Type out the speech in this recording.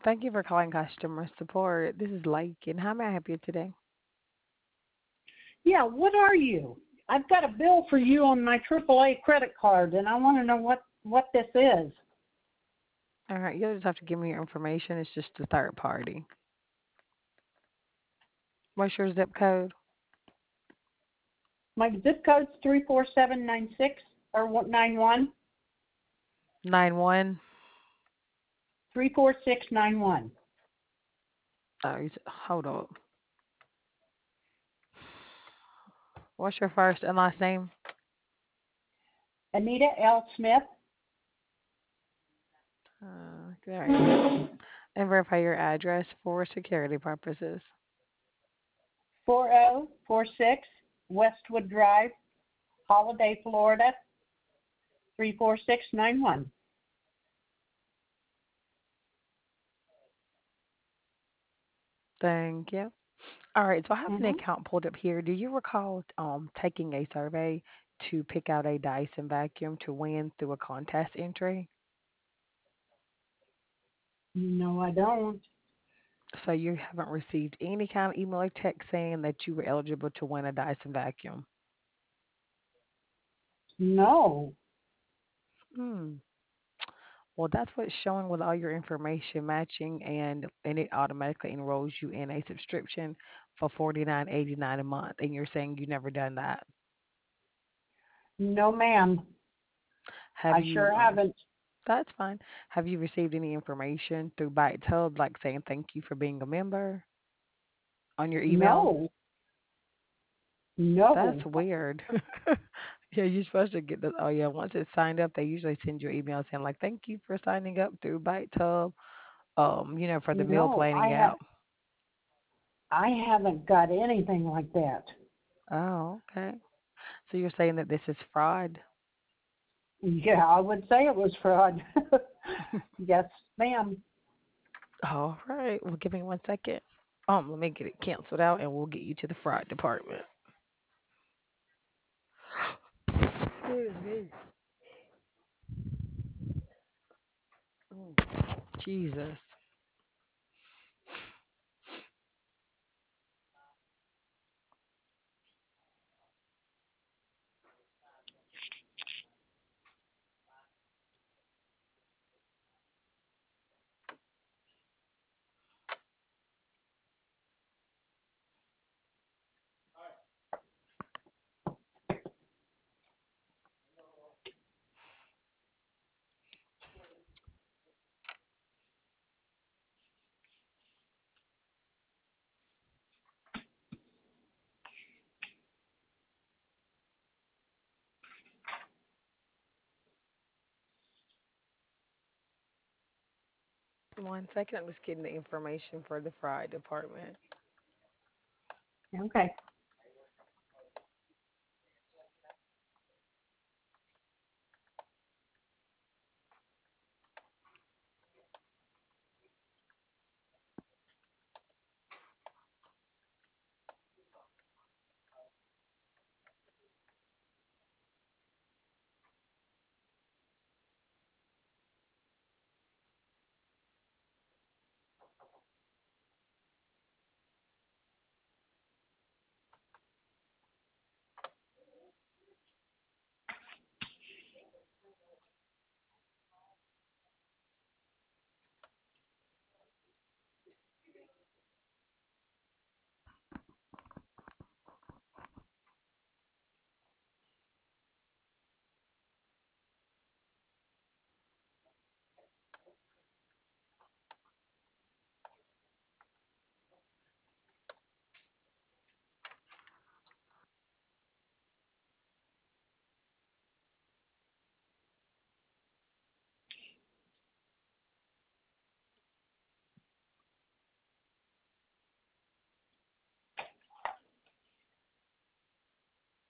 Thank you for calling customer support. This is Lake, and how may I help you today? Yeah, what are you? I've got a bill for you on my AAA credit card, and I want to know what this is. All right, you'll just have to give me your information. It's just a third party. What's your zip code? My zip code's 34796 or 91 91. 34691. Oh, hold up. What's your first and last name? Anita L. Smith, All right. And verify your address for security purposes. 4046 Westwood Drive, Holiday, Florida 34691. Thank you. All right, so I have an Mm-hmm. account pulled up here. Do you recall taking a survey to pick out a Dyson vacuum to win through a contest entry? No, I don't. So you haven't received any kind of email or text saying that you were eligible to win a Dyson vacuum. No. Hmm. Well, that's what's showing with all your information matching, and it automatically enrolls you in a subscription for 49.89 a month. And you're saying you never done that. No, ma'am. Have I you? sure haven't. That's fine. Have you received any information through Bytes Hub, like saying thank you for being a member on your email? No. That's No. weird. Yeah, you're supposed to get the. Oh yeah, once it's signed up, they usually send you an email saying like, "Thank you for signing up through Bytes Hub." For the meal No, planning app. I haven't got anything like that. Oh, okay. So you're saying that this is fraud? Yeah, I would say it was fraud. Yes, ma'am. All right. Well, give me 1 second. Let me get it canceled out, and we'll get you to the fraud department. Excuse me. Mm, Jesus. 1 second. I'm just getting the information for the fraud department. Okay.